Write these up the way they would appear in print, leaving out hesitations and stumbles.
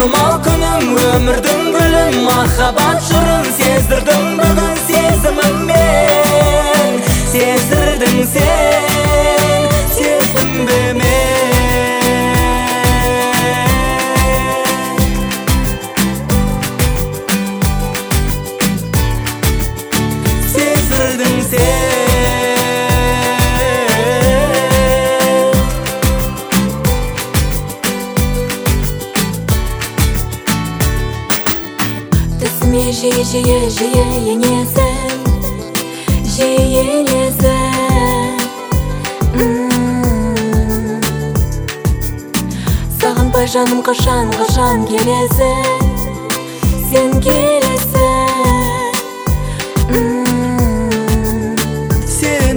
Күнім ал күнім, өмірдің гүлін, махаббат жырын сездірдің бүгін сезіміммен. Сездірдің сен, сездім бе мен. Сездірдің сен. Түсіме жиі енесің, жиі енесің. Сағынбай жаным қашан келесің, сен келесің. Сен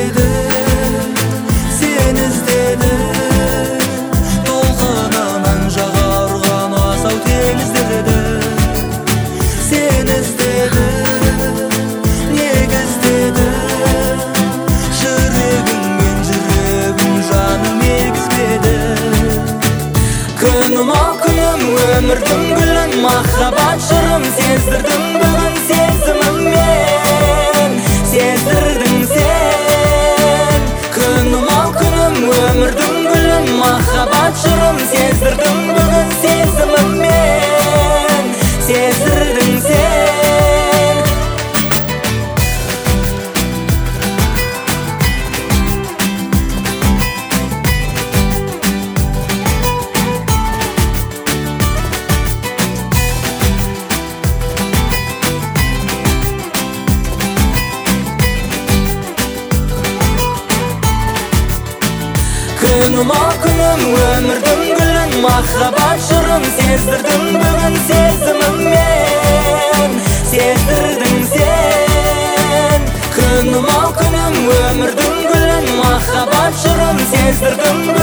іздедім, толқынынан жаға ұрған асау теңіздеді. Сен іздедім, негіздедім, жүрегім жаным егізбеді. Күнім ал күнім, өмірдің гүлін, махаббат жырым сездірдің бүгін сезіміммен. Сездірдің сен. Күнім ал күнім, өмірдің гүлін, махаббат жырым сездірдің бүгін сезіміммен. Сездірдің сен. Күнім ал күнім, өмірдің гүлін, махаббат жырын сездірдің бүгін сезіміммен. Сездірдің сен. Күнім ал күнім, өмірдің гүлін, махаббат жырын сездірдің